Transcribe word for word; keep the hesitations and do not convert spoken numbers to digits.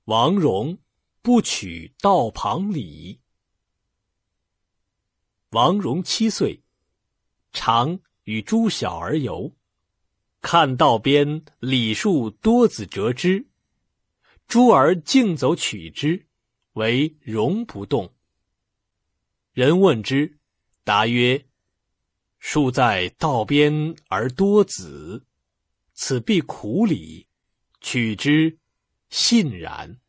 王戎不取道旁礼。王戎七岁，常与诸小儿游，看道边李树多子折枝，诸儿竞走取之，唯戎不动。人问之，答曰：树在道边而多子，此必苦礼，取之信然。